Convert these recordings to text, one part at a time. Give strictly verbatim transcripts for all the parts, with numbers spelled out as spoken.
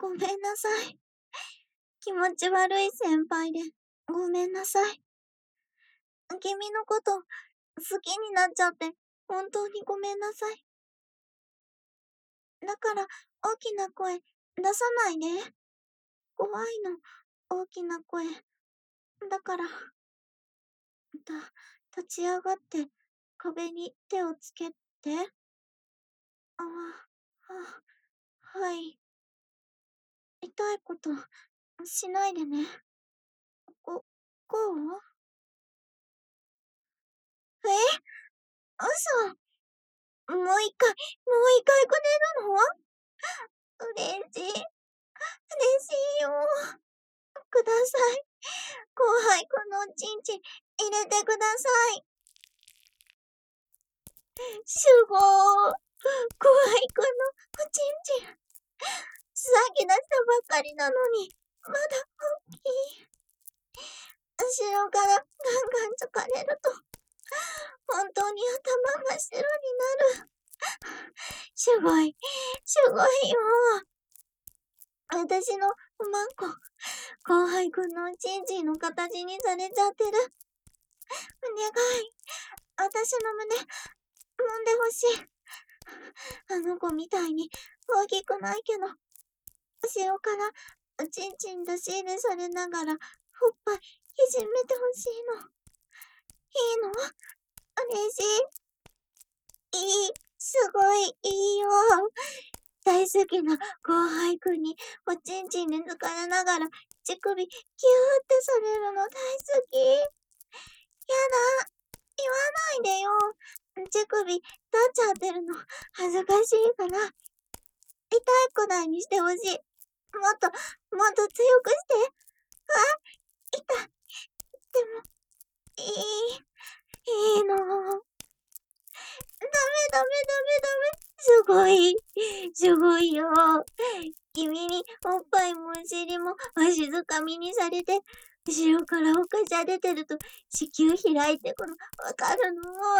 ごめんなさい。気持ち悪い先輩で、ごめんなさい。君のこと、好きになっちゃって、本当にごめんなさい。だから、大きな声、出さないで。怖いの、大きな声。だから、た、立ち上がって、壁に手をつけて。あ、は、はい。痛いこと、しないでね。こ、こうえ嘘。もう一回、もう一回くれるの？嬉しい。嬉しいよ。ください。後輩くんのおちんちん入れてください。すごー。後輩くんのおちんちん。さっき出したばっかりなのに、まだ大きい。後ろからガンガン突かれると、本当に頭真っ白になる。すごい、すごいよ。私のおまんこ、後輩くんのおちんちんの形にされちゃってる。お願い。私の胸、揉んでほしい。あの子みたいに大きくないけど、後ろからおちんちん出し入れされながら、ほっぱいいじめてほしいの。いいの？嬉しい。いい。すごいいいよ。大好きな後輩くんにおちんちんに抜かれながら乳首キューってされるの大好き。やだ。言わないでよ。乳首立っちゃってるの恥ずかしいから。痛いくらいにしてほしい。もっと、もっと強くして。あ、痛い。でも、いい、いいの。ダメダメダメダメ。すごい、すごいよ。君におっぱいもお尻もわしづかみにされて、後ろからおかしゃ出てると子宮開いてくのわかるの。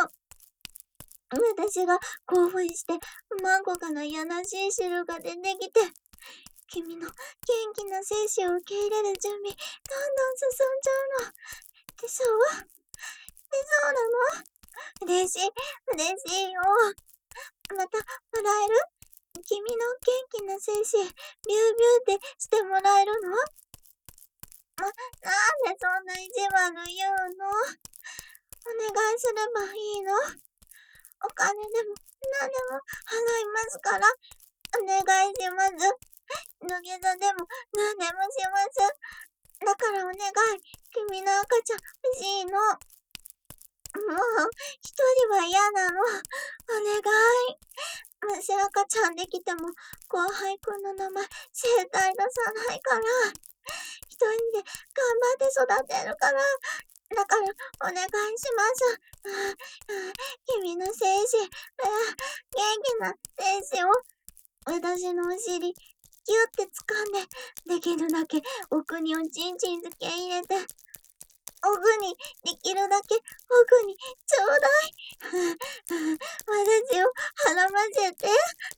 私が興奮して、マンコからやらしい汁が出てきて、君の元気な精子を受け入れる準備、どんどん進んじゃうの。でしょ？でそうなの？嬉しい、嬉しいよ。また、もらえる？君の元気な精子、ビュービューってしてもらえるの？ま、なんでそんな意地悪言うの？お願いすればいいの？お金でも、何でも払いますから。お願いします。土下座でも、何でもします。だからお願い。君の赤ちゃん欲しいの。もう、一人は嫌なの。お願い。もし赤ちゃんできても、後輩くんの名前、絶対出さないから。一人で頑張って育てるから。だから、お願いします。君の精子、元気な精子を、私のお尻、ギュって掴んで、できるだけ奥におちんちん付け入れて、奥に、できるだけ奥に、ちょうだい。私を絡ませて。お願い。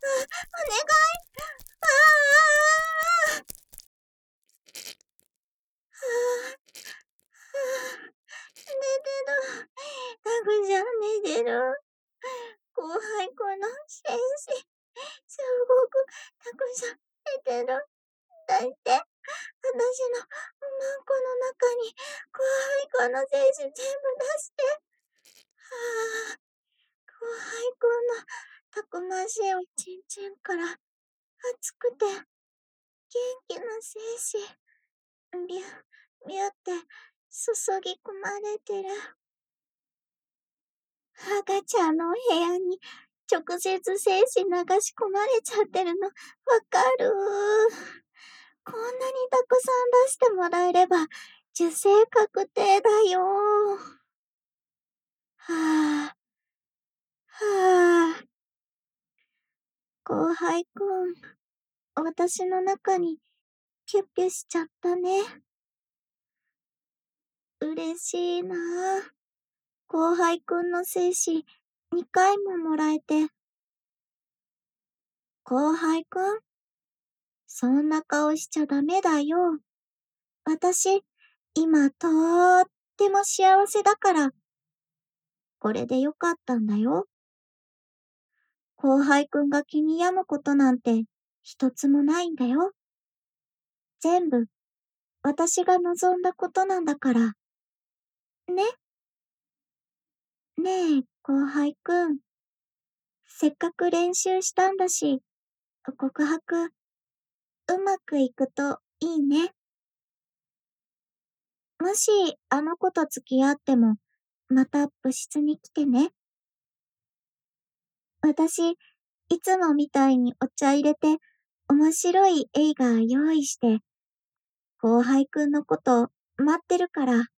ああ。はあ。寝てる。たくちゃん寝てる。後輩くんの精子、すごくたくさん寝てる。出して。私のおまんこの中に後輩くんの精子全部出して。はあ。後輩くんのたくましいおちんちんから熱くて元気な精子、ビュー、ビューって注ぎ込まれてる。赤ちゃんのお部屋に直接精子流し込まれちゃってるのわかる。こんなにたくさん出してもらえれば受精確定だよ。はあ、はあ。後輩くん、私の中にピュッピュしちゃったね。嬉しいなあ。後輩くんの精子にかいももらえて。後輩くん、 そんな顔しちゃダメだよ。私、今とーっても幸せだから。これでよかったんだよ。後輩くんが気に病むことなんて一つもないんだよ。全部、私が望んだことなんだから。ね。ねえ、後輩くん。せっかく練習したんだし、告白、うまくいくといいね。もし、あの子と付き合っても、また部室に来てね。私、いつもみたいにお茶入れて、面白い映画用意して、後輩くんのこと待ってるから。